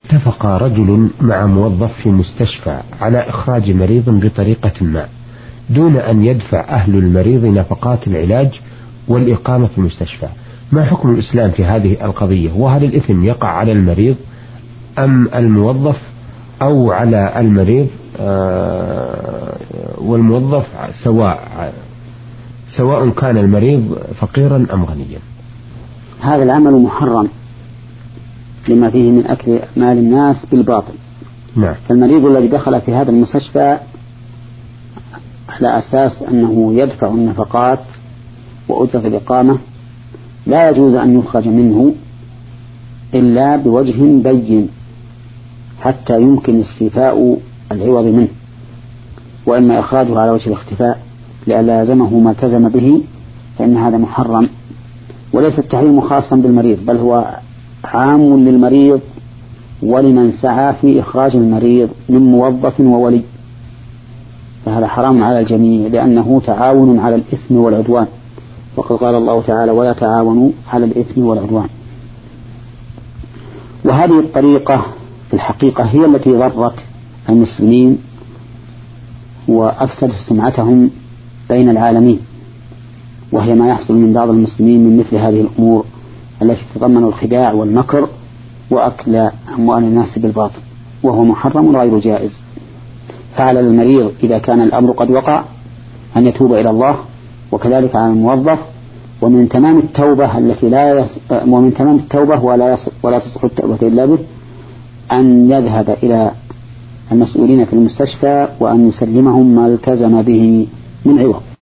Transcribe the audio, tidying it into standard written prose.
اتفق رجل مع موظف في مستشفى على إخراج مريض بطريقة ما دون أن يدفع أهل المريض نفقات العلاج والإقامة في المستشفى. ما حكم الإسلام في هذه القضية؟ وهل الإثم يقع على المريض أم الموظف أو على المريض والموظف سواء كان المريض فقيرا أم غنيا؟ هذا العمل محرم لما فيه من أكل مال الناس بالباطل. نعم. فالمريض الذي دخل في هذا المستشفى على أساس أنه يدفع النفقات وأجرة الإقامة لا يجوز أن يخرج منه إلا بوجه بين حتى يمكن استيفاء العوض منه، وإما إخراجه على وجه الاختفاء لئلا يلزمه ما التزم به، فإن هذا محرم. وليس التحريم خاصا بالمريض، بل هو عام للمريض ولمن سعى في إخراج المريض من موظف وولي، فهذا حرام على الجميع لأنه تعاون على الإثم والعدوان، وقد قال الله تعالى: ولا تعاونوا على الإثم والعدوان. وهذه الطريقة في الحقيقة هي التي ضرت المسلمين وأفسدت سمعتهم بين العالمين، وهي ما يحصل من بعض المسلمين من مثل هذه الأمور التي تتضمن الخداع والمكر وأكل أموال الناس بالباطل، وهو محرم غير جائز. فعلى المريض إذا كان الأمر قد وقع أن يتوب إلى الله، وكذلك على الموظف. ومن تمام التوبة ومن تمام التوبة ولا تصح التوبة إلا به أن يذهب إلى المسؤولين في المستشفى وأن يسلمهم ما التزم به من عوض.